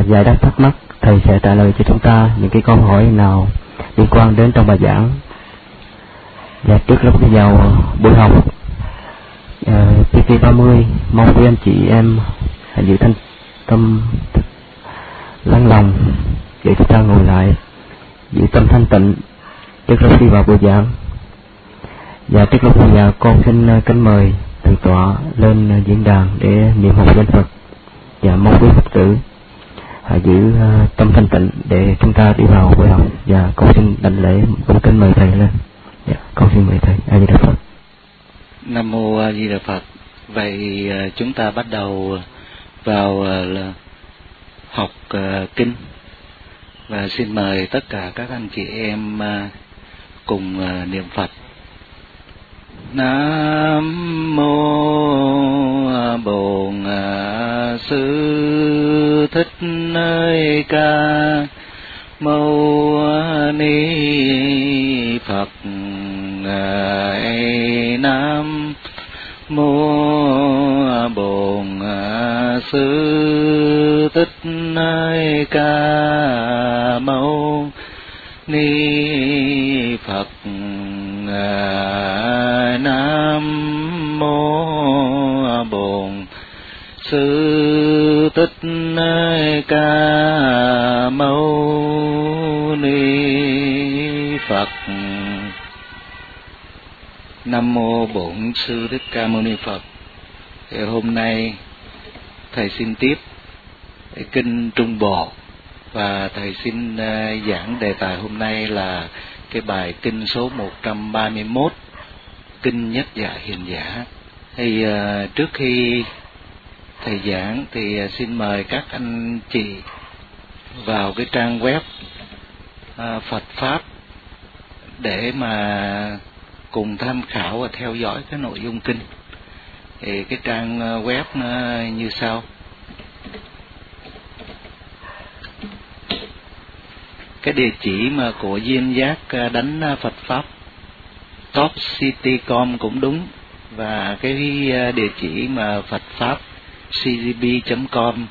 giải đáp thắc mắc, thầy sẽ trả lời cho chúng ta những cái câu hỏi nào liên quan đến trong bài giảng. Và trước lúc đi vào buổi học, PP30 mong quý anh chị em hãy giữ thanh tâm lắng lòng để chúng ta ngồi lại, giữ tâm thanh tịnh trước lúc đi vào buổi giảng. Và trước lúc buổi giảng, con xin kính mời thượng tọa lên diễn đàn để niệm học danh Phật, và mong quý Phật tử hãy giữ tâm thanh tịnh để chúng ta đi vào buổi học. Và con xin đảnh lễ, con kính mời thầy lên. Con xin mời thầy. A Di Đà Phật. Nam mô A Di Đà Phật. Vậy chúng ta bắt đầu vào học kinh, và xin mời tất cả các anh chị em cùng niệm Phật. Nam mô Bổn Sư Thích Ca Mâu Ni Phật. Nam mô Bổn Sư Thích Ca Mâu Ni Phật. Nam mô Bổn Sư Thích Ca Mâu Ni Phật. Nam mô Bổn Sư Thích Ca Mâu Ni Phật. Thì hôm nay thầy xin tiếp kinh Trung Bộ, và thầy xin giảng đề tài hôm nay là cái bài kinh số 131, kinh Nhất Dạ Hiền Giả. Thì trước khi thầy giảng thì xin mời các anh chị vào cái trang web Phật Pháp để mà cùng tham khảo và theo dõi cái nội dung kinh. Thì cái trang web nó như sau. Cái địa chỉ mà của Duyên Giác đánh Phật Pháp topcity.com cũng đúng, và cái địa chỉ mà Phật Pháp cgb.com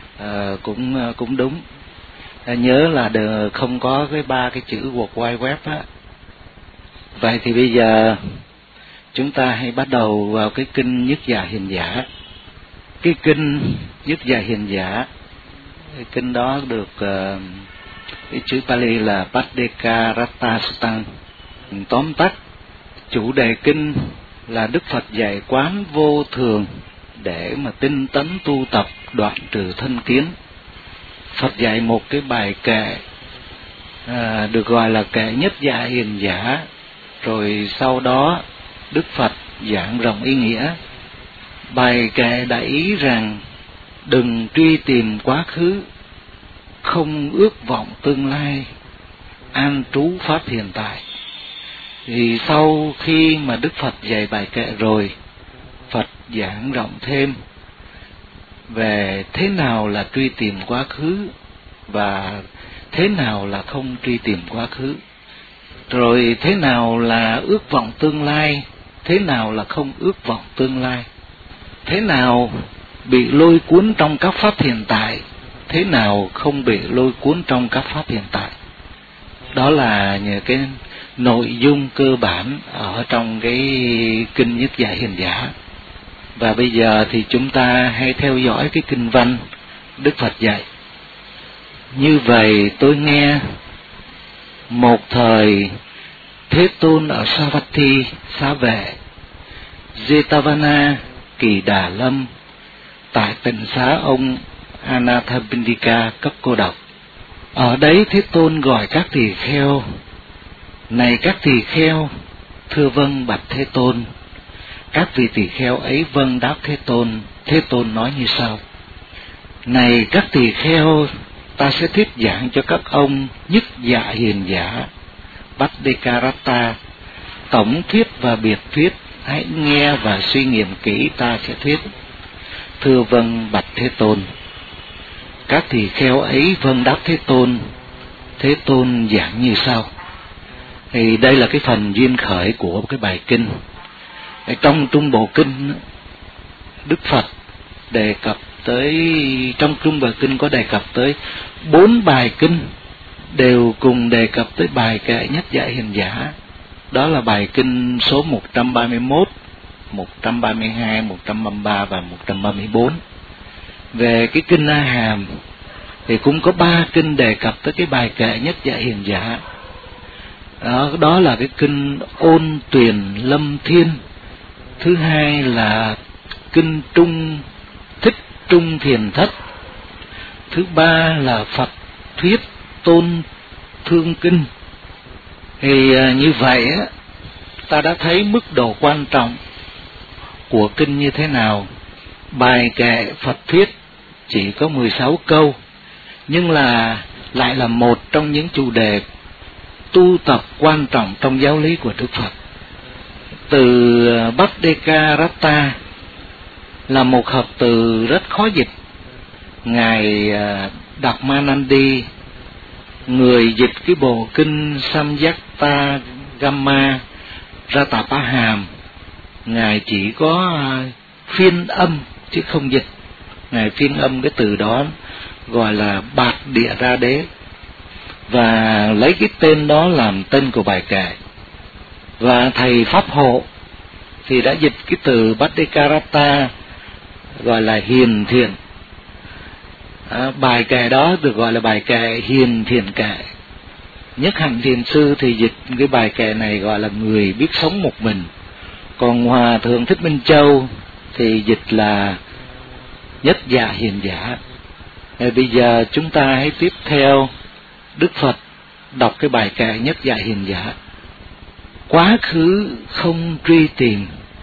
cũng đúng. Nhớ là không có cái ba cái chữ World Wide Web á. Vậy thì bây giờ chúng ta hãy bắt đầu vào cái kinh Nhất Dạ Hiền Giả. Cái kinh Nhất Dạ Hiền Giả, cái kinh đó được cái chữ Pali là Paddeka Ratta Sutang. Tóm tắt, chủ đề kinh là Đức Phật dạy quán vô thường để mà tinh tấn tu tập đoạn trừ thân kiến. Phật dạy một cái bài kệ được gọi là kệ Nhất Dạ Hiền Giả. Rồi sau đó Đức Phật giảng rộng ý nghĩa. Bài kệ đại ý rằng đừng truy tìm quá khứ, không ước vọng tương lai, an trú pháp hiện tại. Thì sau khi mà Đức Phật dạy bài kệ rồi, Phật giảng rộng thêm về thế nào là truy tìm quá khứ và thế nào là không truy tìm quá khứ, rồi thế nào là ước vọng tương lai, thế nào là không ước vọng tương lai, thế nào bị lôi cuốn trong các pháp hiện tại, thế nào không bị lôi cuốn trong các pháp hiện tại. Đó là những cái nội dung cơ bản ở trong cái kinh Nhất Dạ Hiền Giả. Và bây giờ thì chúng ta hãy theo dõi cái kinh văn Đức Phật dạy. Như vậy tôi nghe một thời Thế Tôn ở Savatthi, Xá Vệ, Jetavana, Kỳ Đà Lâm, tại tịnh xá ông Anathapindika cấp cô độc. Ở đấy Thế Tôn gọi các tỳ kheo: này các tỳ kheo. Thưa vâng bạch Thế Tôn. Các vị tỳ kheo ấy vâng đáp Thế Tôn. Thế Tôn nói như sau: này các tỳ kheo, ta sẽ thuyết giảng cho các ông Nhất Dạ Hiền Giả Paddekaratta, tổng thuyết và biệt thuyết. Hãy nghe và suy nghiệm kỹ, ta sẽ thuyết. Thưa vâng bạch Thế Tôn. Các tỳ kheo ấy vâng đáp Thế Tôn. Thế Tôn giảng như sau. Thì đây là cái phần duyên khởi của cái bài kinh. Trong Trung Bộ Kinh, Đức Phật đề cập tới, trong Trung Bộ Kinh có đề cập tới 4 bài kinh đều cùng đề cập tới bài kệ nhất dạ hiền giả. Đó là bài kinh số 131, 132, 133 và 134. Về cái kinh A Hàm thì cũng có 3 kinh đề cập tới cái bài kệ nhất dạ hiền giả. Đó là cái kinh Ôn Tuyền Lâm Thiên, thứ hai là kinh Thích Trung Thiền Thất, thứ ba là Phật Thuyết Tôn Thương Kinh. Thì như vậy á, ta đã thấy mức độ quan trọng của kinh như thế nào. Bài kệ Phật Thuyết chỉ có 16 câu, nhưng lại là một trong những chủ đề tu tập quan trọng trong giáo lý của Đức Phật. Từ Bhattacharya là một hợp từ rất khó dịch. Ngài Đạt Ma Nandi, người dịch cái bộ kinh Samyutta Gamma Ratapaham, Ngài chỉ có phiên âm chứ không dịch. Ngài phiên âm cái từ đó gọi là Bạt Địa Ra Đế, và lấy cái tên đó làm tên của bài kệ. Và thầy Pháp Hộ thì đã dịch cái từ Bhattacharya gọi là hiền thiện. Bài kệ đó được gọi là bài kệ hiền thiện kệ. Nhất Hạnh Thiền Sư thì dịch cái bài kệ này gọi là người biết sống một mình. Còn Hòa Thượng Thích Minh Châu thì dịch là nhất dạ hiền giả. Bây giờ chúng ta hãy tiếp theo Đức Phật đọc cái bài kệ nhất dạ hiền giả. Quá khứ không truy tìm,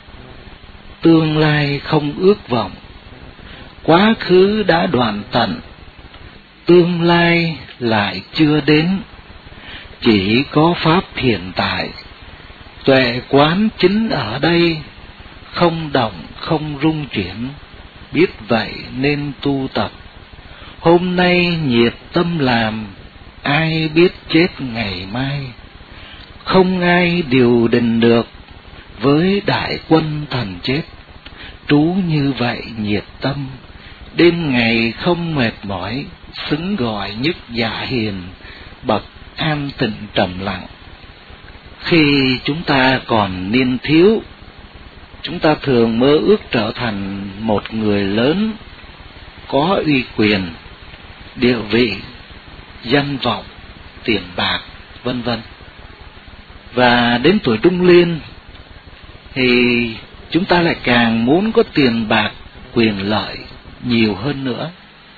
tương lai không ước vọng. Quá khứ đã đoạn tận, tương lai lại chưa đến. Chỉ có pháp hiện tại, tuệ quán chính ở đây, không động không rung chuyển. Biết vậy nên tu tập, hôm nay nhiệt tâm làm, ai biết chết ngày mai. Không ai điều đình được với đại quân thần chết. Trú như vậy nhiệt tâm, đêm ngày không mệt mỏi, xứng gọi nhất dạ hiền, bậc an tịnh trầm lặng. Khi chúng ta còn niên thiếu, chúng ta thường mơ ước trở thành một người lớn, có uy quyền, địa vị, danh vọng, tiền bạc, vân vân. Và đến tuổi trung niên thì chúng ta lại càng muốn có tiền bạc, quyền lợi nhiều hơn nữa.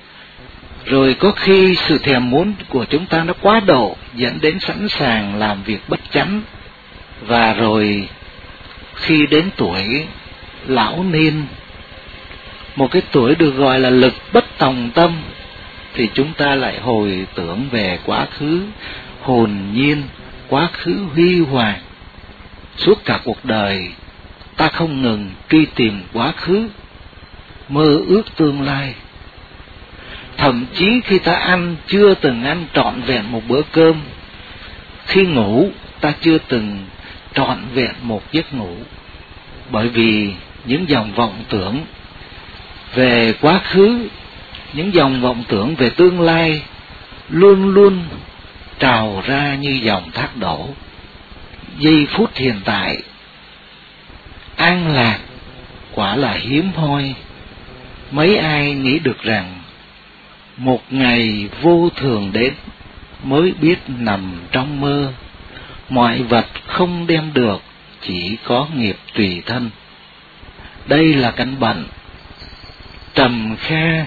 Rồi có khi sự thèm muốn của chúng ta nó quá độ, dẫn đến sẵn sàng làm việc bất chánh. Và rồi khi đến tuổi lão niên, một cái tuổi được gọi là lực bất tòng tâm, thì chúng ta lại hồi tưởng về quá khứ hồn nhiên, quá khứ huy hoàng. Suốt cả cuộc đời ta không ngừng truy tìm quá khứ, mơ ước tương lai. Thậm chí khi ta ăn chưa từng ăn trọn vẹn một bữa cơm, khi ngủ ta chưa từng trọn vẹn một giấc ngủ. Bởi vì những dòng vọng tưởng về quá khứ, những dòng vọng tưởng về tương lai luôn luôn trào ra như dòng thác đổ. Giây phút hiện tại an lạc quả là hiếm hoi. Mấy ai nghĩ được rằng một ngày vô thường đến, mới biết nằm trong mơ. Mọi vật không đem được, chỉ có nghiệp tùy thân. Đây là căn bệnh trầm kha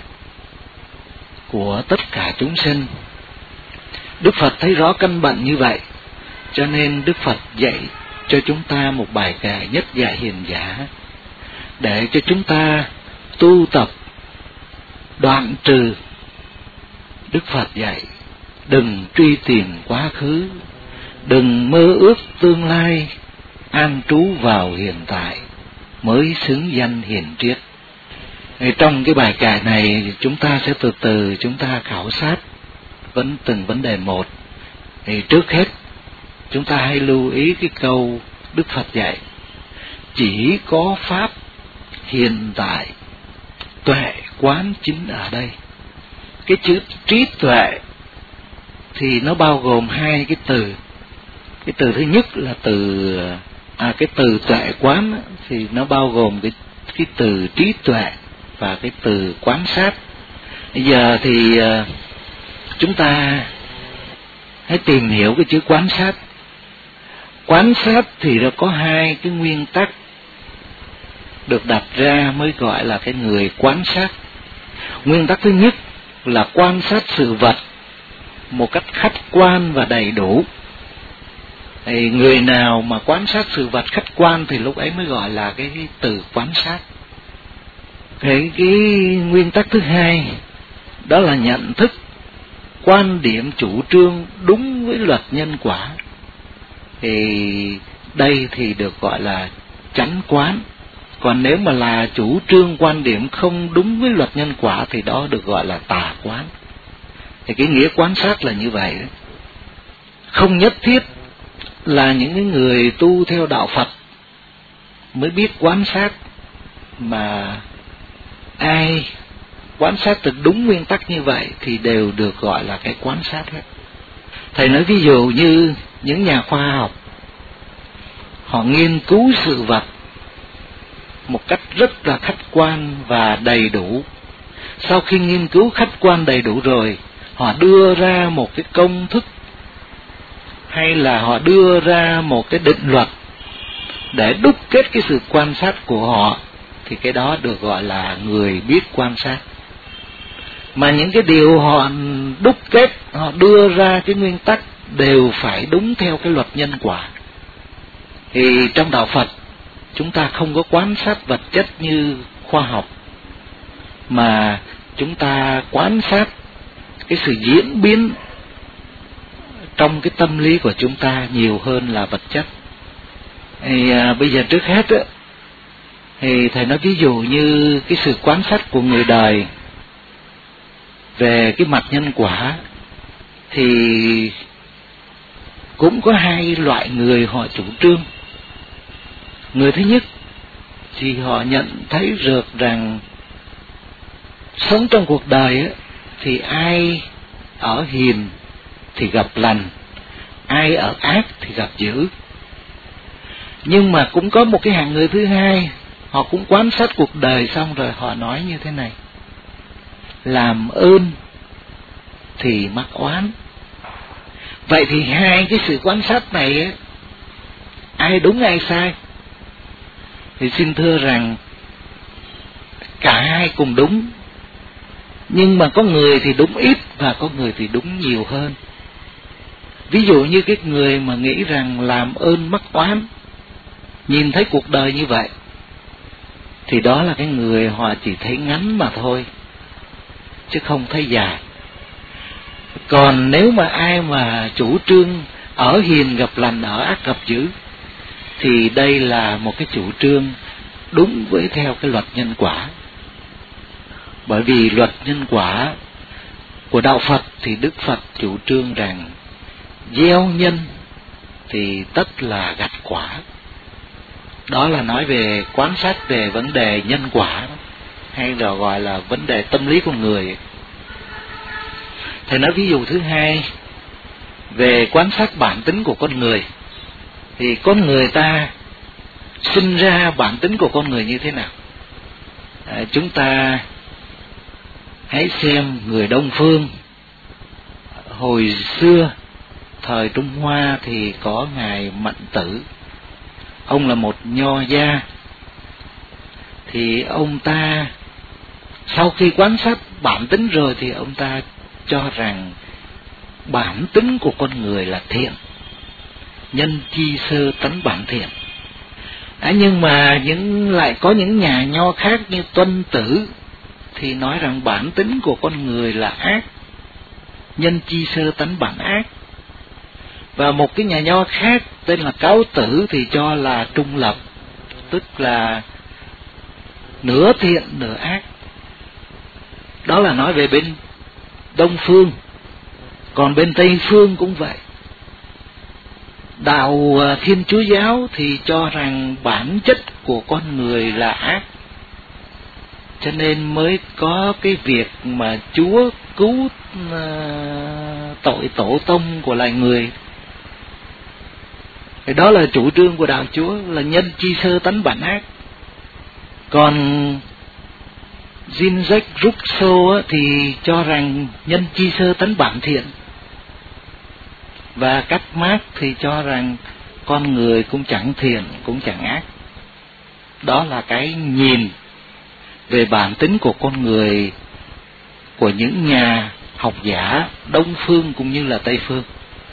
của tất cả chúng sinh. Đức Phật thấy rõ căn bệnh như vậy, cho nên Đức Phật dạy cho chúng ta một bài kệ nhất dạ hiền giả, để cho chúng ta tu tập đoạn trừ. Đức Phật dạy đừng truy tìm quá khứ, đừng mơ ước tương lai, an trú vào hiện tại mới xứng danh hiền triết. Trong cái bài kệ này chúng ta sẽ từ từ chúng ta khảo sát từng vấn đề một. Thì trước hết chúng ta hãy lưu ý cái câu Đức Phật dạy: chỉ có pháp hiện tại, tuệ quán chính ở đây. Cái chữ trí tuệ thì nó bao gồm hai cái từ. Cái từ thứ nhất là cái từ tuệ quán thì nó bao gồm cái từ trí tuệ và cái từ quan sát. Bây giờ thì chúng ta hãy tìm hiểu cái chữ quan sát. Quan sát thì nó có hai cái nguyên tắc được đặt ra mới gọi là cái người quan sát. Nguyên tắc thứ nhất là quan sát sự vật một cách khách quan và đầy đủ. Thì người nào mà quan sát sự vật khách quan thì lúc ấy mới gọi là cái từ quan sát. Cái nguyên tắc thứ hai đó là nhận thức, quan điểm chủ trương đúng với luật nhân quả. Thì đây thì được gọi là chánh quán. Còn nếu mà là chủ trương quan điểm không đúng với luật nhân quả thì đó được gọi là tà quán. Thì cái nghĩa quan sát là như vậy đó. Không nhất thiết là những cái người tu theo đạo Phật mới biết quan sát, mà ai quan sát từ đúng nguyên tắc như vậy thì đều được gọi là cái quan sát hết. Thầy nói ví dụ như những nhà khoa học, họ nghiên cứu sự vật một cách rất là khách quan và đầy đủ. Sau khi nghiên cứu khách quan đầy đủ rồi, họ đưa ra một cái công thức hay là họ đưa ra một cái định luật để đúc kết cái sự quan sát của họ, thì cái đó được gọi là người biết quan sát. Mà những cái điều họ đúc kết, họ đưa ra cái nguyên tắc đều phải đúng theo cái luật nhân quả. Thì trong đạo Phật chúng ta không có quan sát vật chất như khoa học, mà chúng ta quan sát cái sự diễn biến trong cái tâm lý của chúng ta nhiều hơn là vật chất. Thì bây giờ trước hết á, thì thầy nói ví dụ như cái sự quan sát của người đời về cái mặt nhân quả, thì cũng có hai loại người họ chủ trương. Người thứ nhất thì họ nhận thấy được rằng sống trong cuộc đời á, thì ai ở hiền thì gặp lành, ai ở ác thì gặp dữ. Nhưng mà cũng có một cái hạng người thứ hai, họ cũng quan sát cuộc đời xong rồi họ nói như thế này: làm ơn thì mắc oán. Vậy thì hai cái sự quan sát này á, ai đúng ai sai? Thì xin thưa rằng cả hai cùng đúng, nhưng mà có người thì đúng ít và có người thì đúng nhiều hơn. Ví dụ như cái người mà nghĩ rằng làm ơn mắc oán, nhìn thấy cuộc đời như vậy, thì đó là cái người họ chỉ thấy ngắn mà thôi, chứ không thấy dài. Còn nếu mà ai mà chủ trương ở hiền gặp lành, ở ác gặp dữ, thì đây là một cái chủ trương đúng với theo cái luật nhân quả. Bởi vì luật nhân quả của đạo Phật thì Đức Phật chủ trương rằng gieo nhân thì tất là gặt quả. Đó là nói về quan sát về vấn đề nhân quả, hay là gọi là vấn đề tâm lý con người. Thầy nói ví dụ thứ hai về quan sát bản tính của con người. Thì con người ta sinh ra bản tính của con người như thế nào? Chúng ta hãy xem người Đông Phương. Hồi xưa, thời Trung Hoa thì có Ngài Mận Tử. Ông là một nho gia. Thì ông ta sau khi quan sát bản tính rồi thì ông ta cho rằng bản tính của con người là thiện, nhân chi sơ tánh bản thiện. Nhưng mà lại có những nhà nho khác như Tuân Tử thì nói rằng bản tính của con người là ác, nhân chi sơ tánh bản ác. Và một cái nhà nho khác tên là Cáo Tử thì cho là trung lập, tức là nửa thiện nửa ác. Đó là nói về bên Đông Phương. Còn bên Tây Phương cũng vậy. Đạo Thiên Chúa giáo thì cho rằng bản chất của con người là ác, cho nên mới có cái việc mà Chúa cứu tội tổ tông của loài người. Thì đó là chủ trương của đạo Chúa, là nhân chi sơ tánh bản ác. Còn Jean-Jacques Rousseau thì cho rằng nhân chi sơ tánh bản thiện, và các Marx thì cho rằng con người cũng chẳng thiện cũng chẳng ác. Đó là cái nhìn về bản tính của con người của những nhà học giả Đông phương cũng như là Tây phương.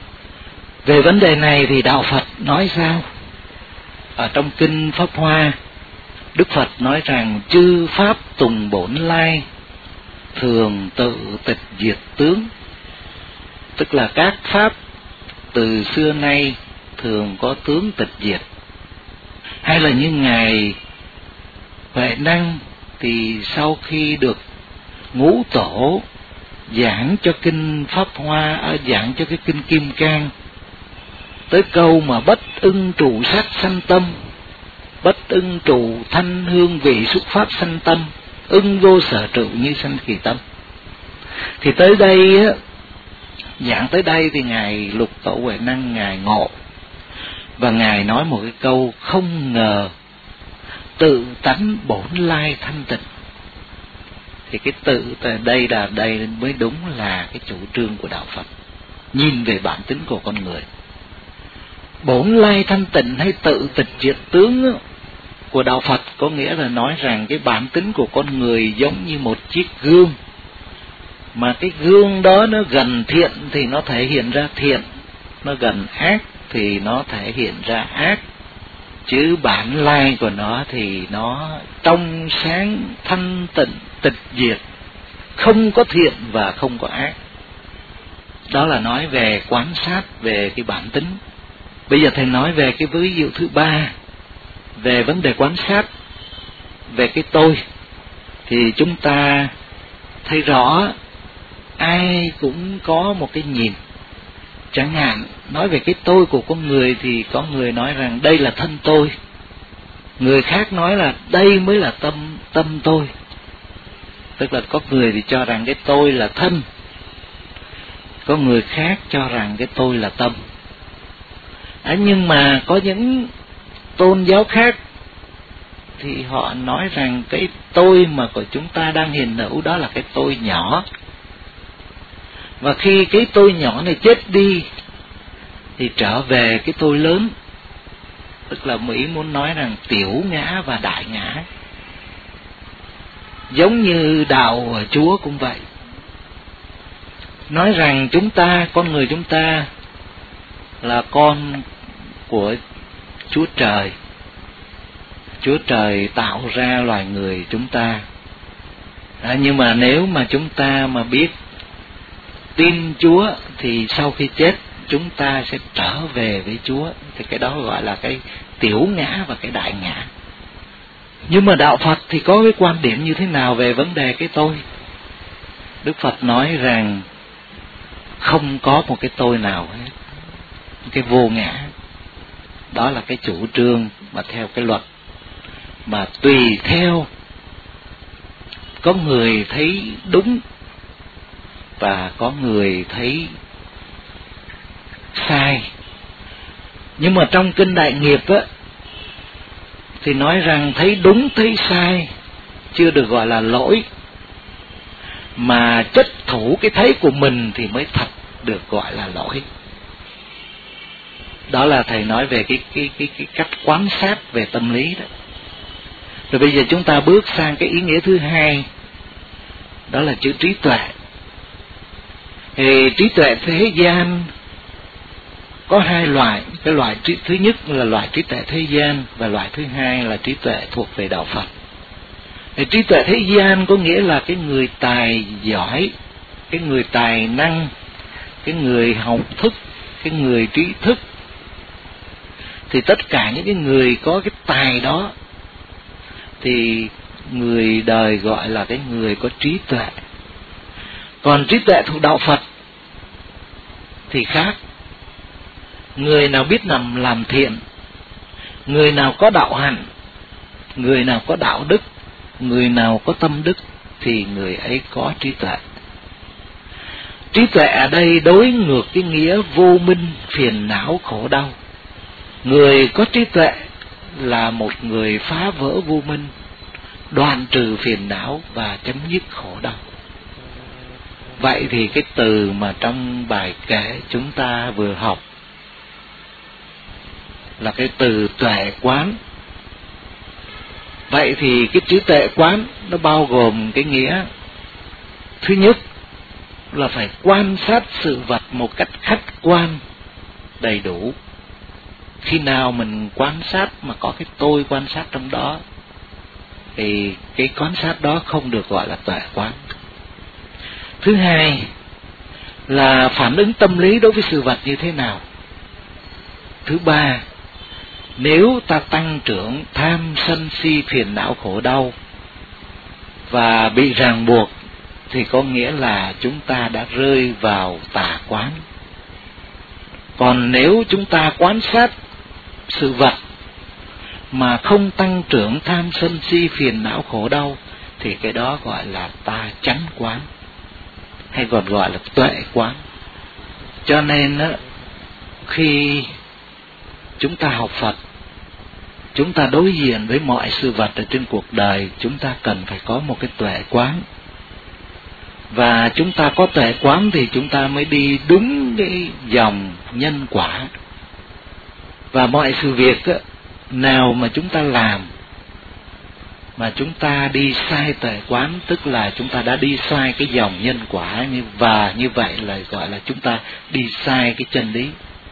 Về vấn đề này thì đạo Phật nói sao? Ở trong kinh Pháp Hoa, Đức Phật nói rằng chư pháp tùng bổn lai, thường tự tịch diệt tướng. Tức là các pháp từ xưa nay thường có tướng tịch diệt. Hay là như Ngài Huệ Năng thì sau khi được Ngũ Tổ giảng cho kinh Pháp Hoa, giảng cho cái kinh Kim Cang, tới câu mà bất ưng trụ sát sanh tâm, bất ưng trụ thanh hương vị xúc pháp sanh tâm, ưng vô sở trụ như sanh kỳ tâm. Thì tới đây á, giảng tới đây thì Ngài Lục Tổ Huệ Năng Ngài ngộ, và Ngài nói một cái câu không ngờ tự tánh bổn lai thanh tịnh. Thì cái tự đây mới đúng là cái chủ trương của đạo Phật, nhìn về bản tính của con người. Bổn lai thanh tịnh hay tự tịch diệt tướng của đạo Phật có nghĩa là nói rằng cái bản tính của con người giống như một chiếc gương, mà cái gương đó nó gần thiện thì nó thể hiện ra thiện, nó gần ác thì nó thể hiện ra ác, chứ bản lai của nó thì nó trong sáng thanh tịnh tịch diệt, không có thiện và không có ác. Đó là nói về quan sát về cái bản tính. Bây giờ thầy nói về cái ví dụ thứ ba, về vấn đề quan sát về cái tôi. Thì chúng ta thấy rõ ai cũng có một cái nhìn. Chẳng hạn nói về cái tôi của con người thì có người nói rằng đây là thân tôi, người khác nói là đây mới là tâm tôi. Tức là có người thì cho rằng cái tôi là thân, có người khác cho rằng cái tôi là tâm. Nhưng mà có những tôn giáo khác thì họ nói rằng cái tôi mà của chúng ta đang hiện hữu đó là cái tôi nhỏ, và khi cái tôi nhỏ này chết đi thì trở về cái tôi lớn. Tức là Mỹ muốn nói rằng tiểu ngã và đại ngã. Giống như đạo Chúa cũng vậy, nói rằng chúng ta, con người chúng ta là con của Chúa Trời. Chúa Trời tạo ra loài người chúng ta. Nhưng mà nếu mà chúng ta mà biết tin Chúa thì sau khi chết chúng ta sẽ trở về với Chúa. Thì cái đó gọi là cái tiểu ngã và cái đại ngã. Nhưng mà đạo Phật thì có cái quan điểm như thế nào về vấn đề cái tôi? Đức Phật nói rằng không có một cái tôi nào hết, cái vô ngã. Đó là cái chủ trương mà theo cái luật, mà tùy theo có người thấy đúng và có người thấy sai. Nhưng mà trong kinh Đại Nghiệp á thì nói rằng thấy đúng thấy sai chưa được gọi là lỗi, mà chất thủ cái thấy của mình thì mới thật được gọi là lỗi. Đó là thầy nói về cái cách quan sát về tâm lý đó. Rồi bây giờ chúng ta bước sang cái ý nghĩa thứ hai, đó là chữ trí tuệ. Thì trí tuệ thế gian có hai loại. Cái loại thứ nhất là loại trí tuệ thế gian, và loại thứ hai là trí tuệ thuộc về đạo Phật. Thì trí tuệ thế gian có nghĩa là cái người tài giỏi, cái người tài năng, cái người học thức, cái người trí thức. Thì tất cả những cái người có cái tài đó thì người đời gọi là cái người có trí tuệ. Còn trí tuệ thuộc đạo Phật thì khác. Người nào biết làm thiện, người nào có đạo hạnh, người nào có đạo đức, người nào có tâm đức thì người ấy có trí tuệ. Trí tuệ ở đây đối ngược cái nghĩa vô minh, phiền não, khổ đau. Người có trí tuệ là một người phá vỡ vô minh, đoạn trừ phiền não và chấm dứt khổ đau. Vậy thì cái từ mà trong bài kệ chúng ta vừa học là cái từ tuệ quán. Vậy thì cái chữ tuệ quán nó bao gồm cái nghĩa thứ nhất là phải quan sát sự vật một cách khách quan, đầy đủ. Khi nào mình quan sát mà có cái tôi quan sát trong đó thì cái quan sát đó không được gọi là tuệ quán. Thứ hai là phản ứng tâm lý đối với sự vật như thế nào. Thứ ba, nếu ta tăng trưởng tham sân si phiền não khổ đau và bị ràng buộc thì có nghĩa là chúng ta đã rơi vào tà quán. Còn nếu chúng ta quan sát sự vật mà không tăng trưởng tham sân si phiền não khổ đau thì cái đó gọi là ta chánh quán, hay còn gọi là tuệ quán. Cho nên khi chúng ta học Phật, chúng ta đối diện với mọi sự vật ở trên cuộc đời, chúng ta cần phải có một cái tuệ quán. Và chúng ta có tuệ quán thì chúng ta mới đi đúng cái dòng nhân quả. Và mọi sự việc nào mà chúng ta làm mà chúng ta đi sai tuệ quán, tức là chúng ta đã đi sai cái dòng nhân quả, và như vậy là gọi là chúng ta đi sai cái chân lý.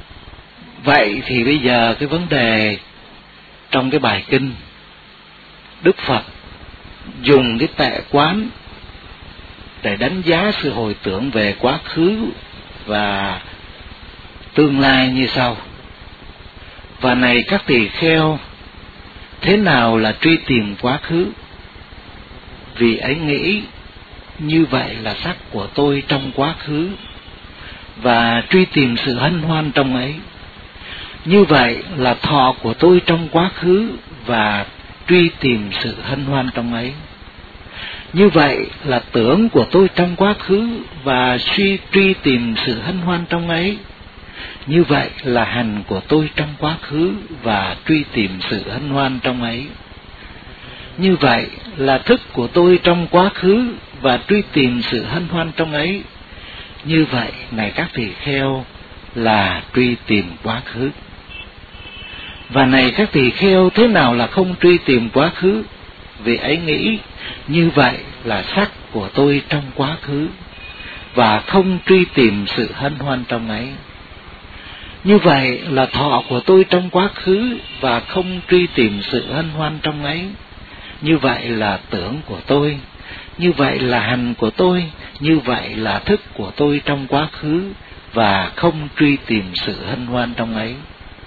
Vậy thì bây giờ cái vấn đề trong cái bài kinh, Đức Phật dùng cái tuệ quán để đánh giá sự hồi tưởng về quá khứ và tương lai như sau. Và này các tỳ kheo, thế nào là truy tìm quá khứ? Vì ấy nghĩ như vậy là sắc của tôi trong quá khứ, và truy tìm sự hân hoan trong ấy. Như vậy là thọ của tôi trong quá khứ, và truy tìm sự hân hoan trong ấy. Như vậy là tưởng của tôi trong quá khứ, và truy tìm sự hân hoan trong ấy. Như vậy là hành của tôi trong quá khứ, và truy tìm sự hân hoan trong ấy. Như vậy là thức của tôi trong quá khứ, và truy tìm sự hân hoan trong ấy. Như vậy này các tỳ kheo là truy tìm quá khứ. Và này các tỳ kheo, thế nào là không truy tìm quá khứ? Vì ấy nghĩ như vậy là sắc của tôi trong quá khứ, và không truy tìm sự hân hoan trong ấy. Như vậy là thọ của tôi trong quá khứ, và không truy tìm sự hân hoan trong ấy. Như vậy là tưởng của tôi. Như vậy là hành của tôi. Như vậy là thức của tôi trong quá khứ, và không truy tìm sự hân hoan trong ấy.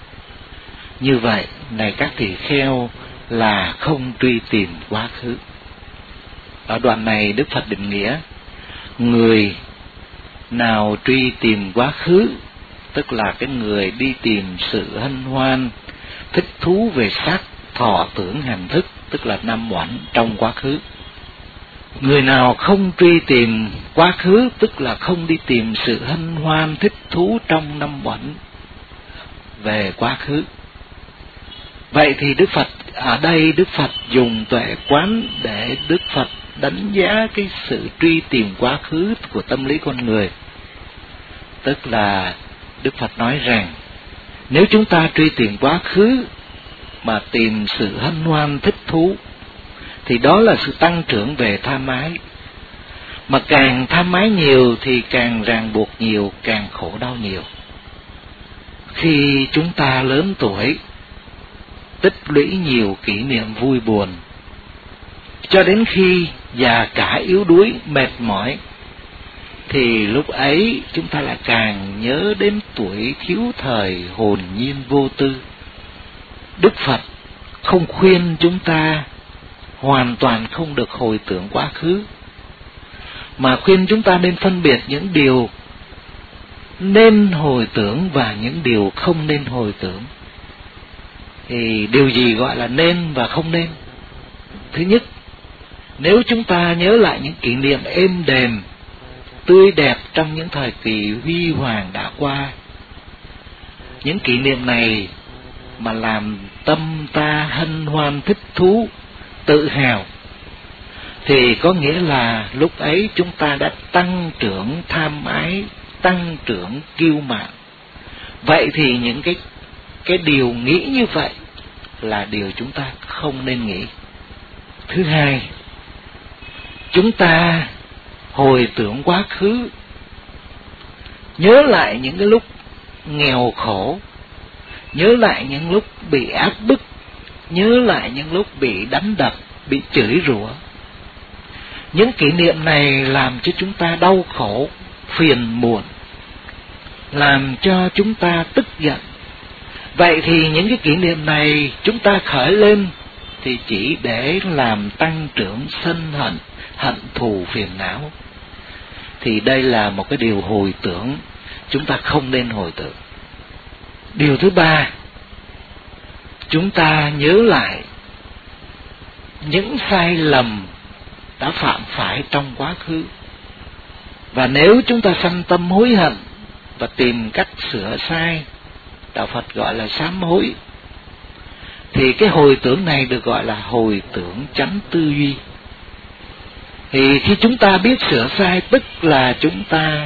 Như vậy này các tỳ kheo là không truy tìm quá khứ. Ở đoạn này Đức Phật định nghĩa người nào truy tìm quá khứ, tức là cái người đi tìm sự hân hoan, thích thú về sắc, thọ, tưởng, hành, thức, tức là năm uẩn trong quá khứ. Người nào không truy tìm quá khứ, tức là không đi tìm sự hân hoan, thích thú trong năm uẩn về quá khứ. Vậy thì Đức Phật ở đây, Đức Phật dùng tuệ quán để Đức Phật đánh giá cái sự truy tìm quá khứ của tâm lý con người. Tức là Đức Phật nói rằng nếu chúng ta truy tìm quá khứ mà tìm sự hân hoan thích thú thì đó là sự tăng trưởng về tham ái. Mà càng tham ái nhiều thì càng ràng buộc nhiều, càng khổ đau nhiều. Khi chúng ta lớn tuổi, tích lũy nhiều kỷ niệm vui buồn, cho đến khi già cả yếu đuối, mệt mỏi, thì lúc ấy chúng ta lại càng nhớ đến tuổi thiếu thời hồn nhiên vô tư. Đức Phật không khuyên chúng ta hoàn toàn không được hồi tưởng quá khứ, mà khuyên chúng ta nên phân biệt những điều nên hồi tưởng và những điều không nên hồi tưởng. Thì điều gì gọi là nên và không nên? Thứ nhất Nếu chúng ta nhớ lại những kỷ niệm êm đềm, tươi đẹp trong những thời kỳ huy hoàng đã qua, những kỷ niệm này mà làm tâm ta hân hoan thích thú, tự hào, thì có nghĩa là lúc ấy chúng ta đã tăng trưởng tham ái, tăng trưởng kiêu mạn. Vậy thì những cái điều nghĩ như vậy là điều chúng ta không nên nghĩ. Thứ hai, chúng ta hồi tưởng quá khứ, nhớ lại những cái lúc nghèo khổ, nhớ lại những lúc bị áp bức, nhớ lại những lúc bị đánh đập, bị chửi rủa. Những kỷ niệm này làm cho chúng ta đau khổ, phiền muộn, làm cho chúng ta tức giận. Vậy thì những cái kỷ niệm này chúng ta khởi lên thì chỉ để làm tăng trưởng sân hận, hận thù phiền não. Thì đây là một cái điều hồi tưởng, chúng ta không nên hồi tưởng. Điều thứ ba, chúng ta nhớ lại những sai lầm đã phạm phải trong quá khứ. Và nếu chúng ta sanh tâm hối hận và tìm cách sửa sai, Đạo Phật gọi là sám hối, thì cái hồi tưởng này được gọi là hồi tưởng chánh tư duy. Thì khi chúng ta biết sửa sai, tức là chúng ta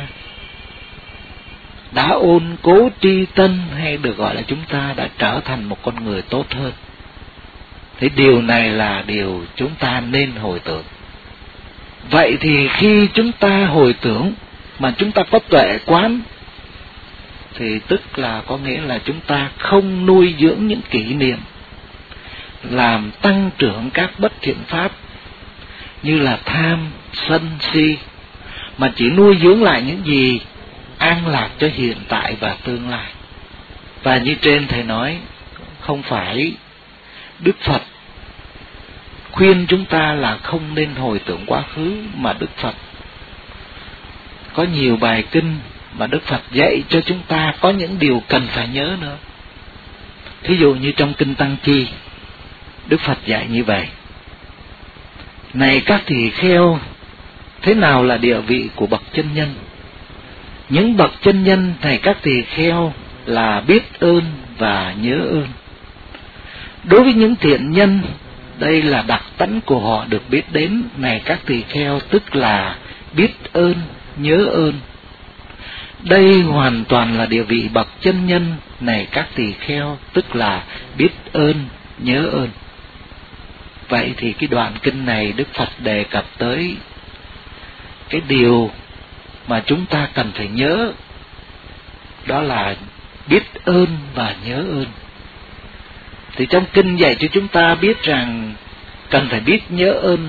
đã ôn cố tri tân, hay được gọi là chúng ta đã trở thành một con người tốt hơn. Thì điều này là điều chúng ta nên hồi tưởng. Vậy thì khi chúng ta hồi tưởng mà chúng ta có tuệ quán, thì tức là có nghĩa là chúng ta không nuôi dưỡng những kỷ niệm làm tăng trưởng các bất thiện pháp như là tham, sân, si, mà chỉ nuôi dưỡng lại những gì an lạc cho hiện tại và tương lai. Và như trên thầy nói, không phải Đức Phật khuyên chúng ta là không nên hồi tưởng quá khứ, mà Đức Phật có nhiều bài kinh mà Đức Phật dạy cho chúng ta có những điều cần phải nhớ nữa. Thí dụ như trong kinh Tăng Chi, Đức Phật dạy như vậy: này các tỳ kheo, thế nào là địa vị của bậc chân nhân? Những bậc chân nhân này các tỳ kheo là biết ơn và nhớ ơn. Đối với những thiện nhân, đây là đặc tánh của họ được biết đến, này các tỳ kheo, tức là biết ơn, nhớ ơn. Đây hoàn toàn là địa vị bậc chân nhân, này các tỳ kheo, tức là biết ơn, nhớ ơn. Vậy thì cái đoạn kinh này Đức Phật đề cập tới cái điều mà chúng ta cần phải nhớ, đó là biết ơn và nhớ ơn. Thì trong kinh dạy cho chúng ta biết rằng cần phải biết nhớ ơn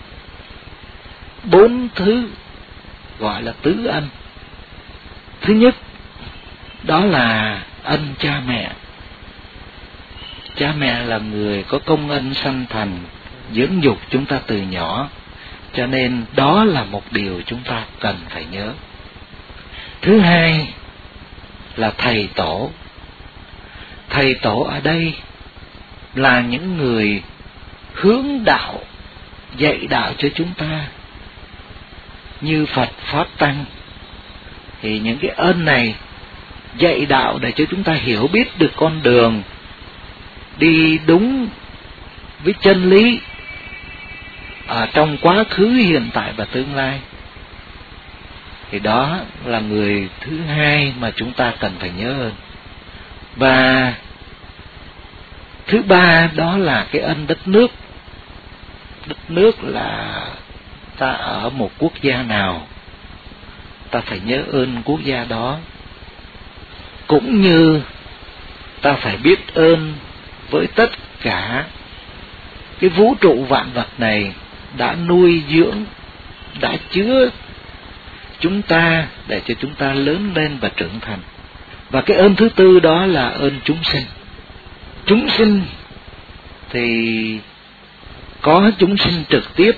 4 thứ gọi là tứ ân. Thứ nhất, đó là ân cha mẹ. Cha mẹ là người có công ân sanh thành, dưỡng dục chúng ta từ nhỏ, cho nên đó là một điều chúng ta cần phải nhớ. Thứ hai là thầy tổ. Thầy tổ ở đây là những người hướng đạo, dạy đạo cho chúng ta, như Phật, Pháp, Tăng. Thì những cái ơn này dạy đạo để cho chúng ta hiểu biết được con đường đi đúng với chân lý ở trong quá khứ, hiện tại và tương lai. Thì đó là người thứ hai mà chúng ta cần phải nhớ ơn. Và thứ ba, đó là cái ân đất nước. Đất nước là ta ở một quốc gia nào, ta phải nhớ ơn quốc gia đó, cũng như ta phải biết ơn với tất cả cái vũ trụ vạn vật này đã nuôi dưỡng, đã chứa chúng ta để cho chúng ta lớn lên và trưởng thành. Và cái ơn thứ tư đó là ơn chúng sinh. Chúng sinh thì có chúng sinh trực tiếp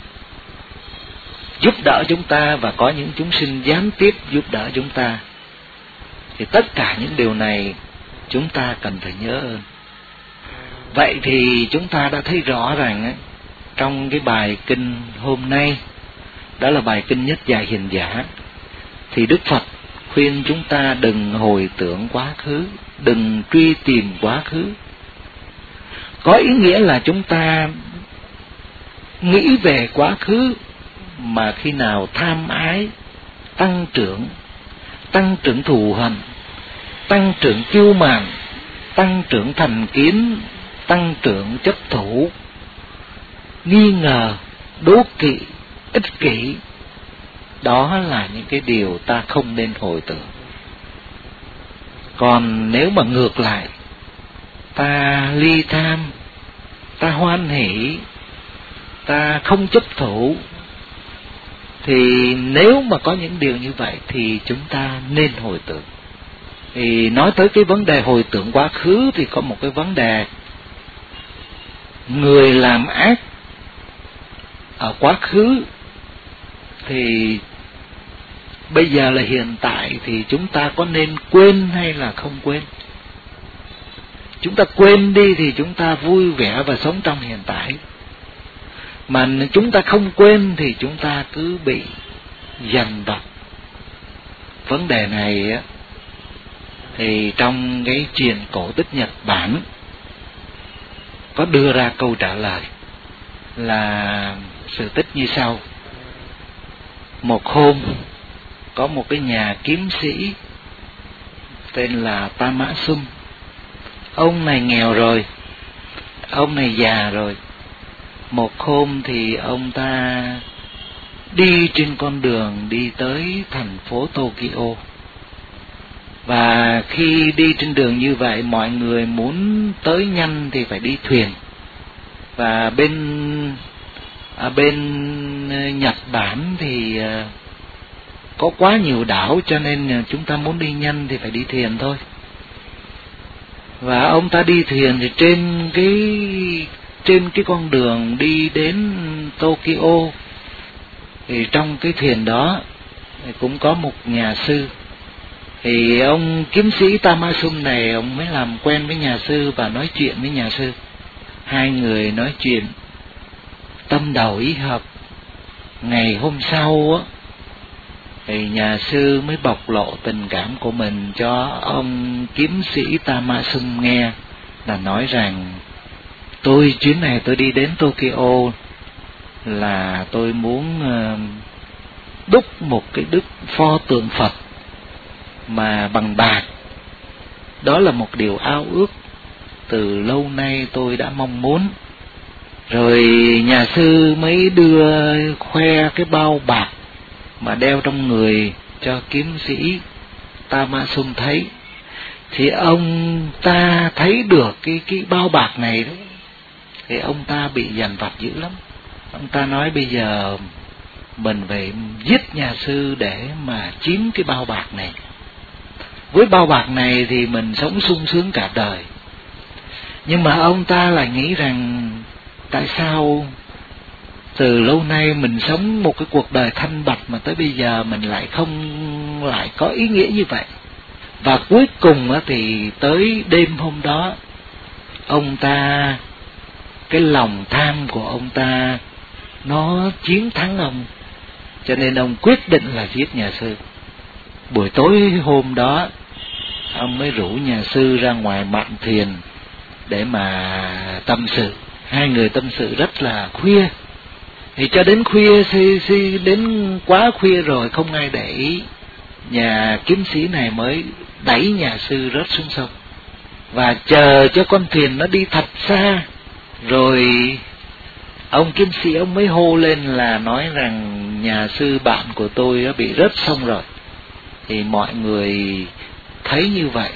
giúp đỡ chúng ta, và có những chúng sinh gián tiếp giúp đỡ chúng ta. Thì tất cả những điều này chúng ta cần phải nhớ ơn. Vậy thì chúng ta đã thấy rõ rằng trong cái bài kinh hôm nay, đó là bài kinh Nhất Dạy Hiền Giả, thì Đức Phật khuyên chúng ta đừng hồi tưởng quá khứ, đừng truy tìm quá khứ. Có ý nghĩa là chúng ta nghĩ về quá khứ mà khi nào tham ái tăng trưởng thù hận, tăng trưởng kiêu mạn, tăng trưởng thành kiến, tăng trưởng chấp thủ, nghi ngờ, đố kỵ, ích kỷ, đó là những cái điều ta không nên hồi tưởng. Còn nếu mà ngược lại, ta ly tham, ta hoan hỷ, ta không chấp thủ, thì nếu mà có những điều như vậy thì chúng ta nên hồi tưởng. Thì nói tới cái vấn đề hồi tưởng quá khứ thì có một cái vấn đề, người làm ác ở quá khứ thì bây giờ là hiện tại, thì chúng ta có nên quên hay là không quên? Chúng ta quên đi thì chúng ta vui vẻ và sống trong hiện tại. Mà chúng ta không quên thì chúng ta cứ bị dằn vặt. Vấn đề này á, thì trong cái truyện cổ tích Nhật Bản có đưa ra câu trả lời, là sự tích như sau. Một hôm có một cái nhà kiếm sĩ tên là Tamasum. Ông này nghèo rồi, ông này già rồi. Một hôm thì ông ta đi trên con đường đi tới thành phố Tokyo. Và khi đi trên đường như vậy, mọi người muốn tới nhanh thì phải đi thuyền. Và bên Nhật Bản thì có quá nhiều đảo, cho nên chúng ta muốn đi nhanh thì phải đi thuyền thôi. Và ông ta đi thuyền thì trên cái con đường đi đến Tokyo, thì trong cái thuyền đó thì cũng có một nhà sư. Thì ông kiếm sĩ Tamasum này, ông mới làm quen với nhà sư và nói chuyện với nhà sư. Hai người nói chuyện tâm đầu ý hợp. Ngày hôm sau á, thì nhà sư mới bộc lộ tình cảm của mình cho ông kiếm sĩ Tamasum nghe, là nói rằng chuyến này tôi đi đến Tokyo là tôi muốn đúc một cái đức pho tượng Phật mà bằng bạc. Đó là một điều ao ước từ lâu nay tôi đã mong muốn. Rồi nhà sư mới khoe cái bao bạc mà đeo trong người cho kiếm sĩ Tamasum thấy. Thì ông ta thấy được cái bao bạc này đấy, thì ông ta bị dằn vặt dữ lắm. Ông ta nói bây giờ mình phải giết nhà sư để mà chiếm cái bao bạc này. Với bao bạc này thì mình sống sung sướng cả đời. Nhưng mà ông ta lại nghĩ rằng tại sao từ lâu nay mình sống một cái cuộc đời thanh bạch mà tới bây giờ mình lại không lại có ý nghĩa như vậy. Và cuối cùng thì tới đêm hôm đó, ông ta, cái lòng tham của ông ta nó chiến thắng ông, cho nên ông quyết định là giết nhà sư. Buổi tối hôm đó, ông mới rủ nhà sư ra ngoài mạn thuyền để mà tâm sự. Hai người tâm sự rất là khuya. Thì cho đến khuya, đến quá khuya rồi không ai để ý, nhà kiếm sĩ này mới đẩy nhà sư rớt xuống sông và chờ cho con thuyền nó đi thật xa. Rồi ông kiếm sĩ ông mới hô lên là nói rằng nhà sư bạn của tôi đã bị rớt sông rồi. Thì mọi người thấy như vậy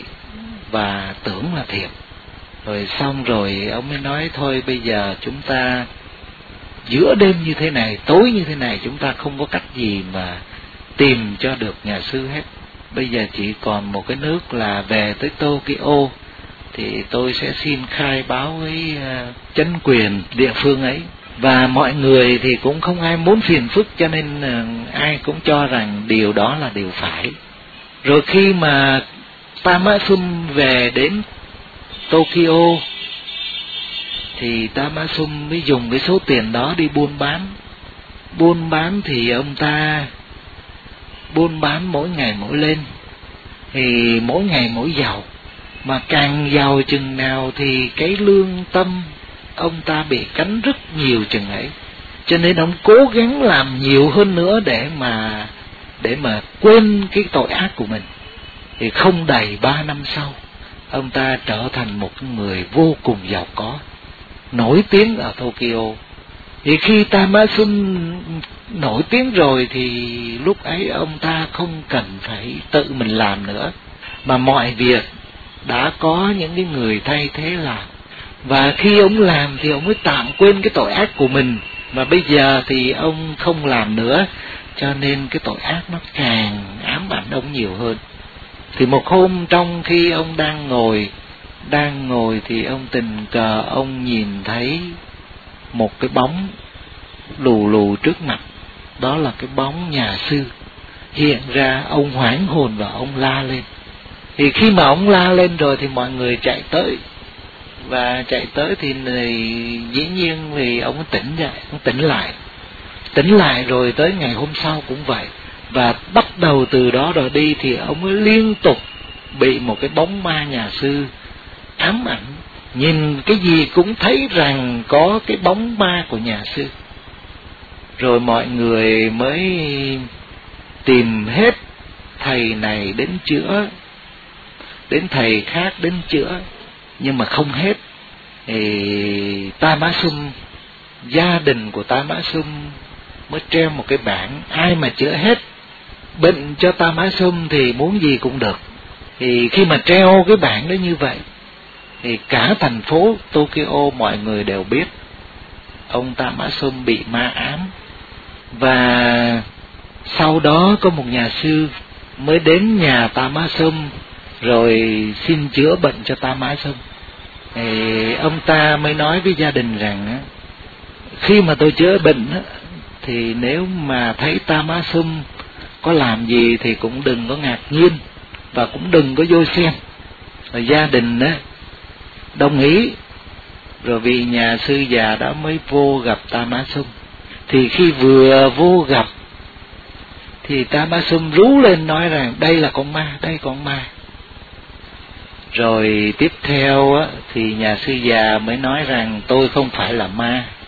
và tưởng là thiệt. Rồi xong rồi ông mới nói thôi bây giờ chúng ta giữa đêm như thế này, tối như thế này, chúng ta không có cách gì mà tìm cho được nhà sư hết. Bây giờ chỉ còn một cái nước là về tới Tokyo, thì tôi sẽ xin khai báo với chính quyền địa phương ấy. Và mọi người thì cũng không ai muốn phiền phức, cho nên ai cũng cho rằng điều đó là điều phải. Rồi khi mà Tamasum về đến Tokyo thì Tamasum mới dùng cái số tiền đó đi buôn bán. Buôn bán thì ông ta buôn bán mỗi ngày mỗi lên, thì mỗi ngày mỗi giàu, mà càng giàu chừng nào thì cái lương tâm ông ta bị cắn rứt nhiều chừng ấy. Cho nên ông cố gắng làm nhiều hơn nữa để mà quên cái tội ác của mình. Thì không đầy 3 năm sau, ông ta trở thành một người vô cùng giàu có, nổi tiếng ở Tokyo. Thì khi Tamasum nổi tiếng rồi thì lúc ấy ông ta không cần phải tự mình làm nữa, mà mọi việc đã có những cái người thay thế làm. Và khi ông làm thì ông mới tạm quên cái tội ác của mình, mà bây giờ thì ông không làm nữa, cho nên cái tội ác nó càng ám ảnh ông nhiều hơn. Thì một hôm trong khi ông đang ngồi thì ông tình cờ ông nhìn thấy một cái bóng lù lù trước mặt. Đó là cái bóng nhà sư hiện ra. Ông hoảng hồn và ông la lên. Thì khi mà ông la lên rồi thì mọi người chạy tới, và chạy tới thì dĩ nhiên thì ông tỉnh lại rồi tới ngày hôm sau cũng vậy. Và bắt đầu từ đó rồi đi thì ông mới liên tục bị một cái bóng ma nhà sư ám ảnh. Nhìn cái gì cũng thấy rằng có cái bóng ma của nhà sư. Rồi mọi người mới tìm hết thầy này đến chữa, đến thầy khác đến chữa, nhưng mà không hết. Thì Tamasum, gia đình của Tamasum mới treo một cái bảng, ai mà chữa hết bệnh cho Tamasum thì muốn gì cũng được. Thì khi mà treo cái bảng đó như vậy thì cả thành phố Tokyo mọi người đều biết ông Tamasum bị ma ám. Và sau đó có một nhà sư mới đến nhà Tamasum rồi xin chữa bệnh cho Tamasum. Thì ông ta mới nói với gia đình rằng khi mà tôi chữa bệnh thì nếu mà thấy Tamasum có làm gì thì cũng đừng có ngạc nhiên và cũng đừng có vô xem. Rồi gia đình đồng ý. Rồi vì nhà sư già đó mới vô gặp Tamasum. Thì khi vừa vô gặp thì Tamasum rú lên nói rằng đây là con ma, đây con ma. Rồi tiếp theo thì nhà sư già mới nói rằng tôi không phải là ma,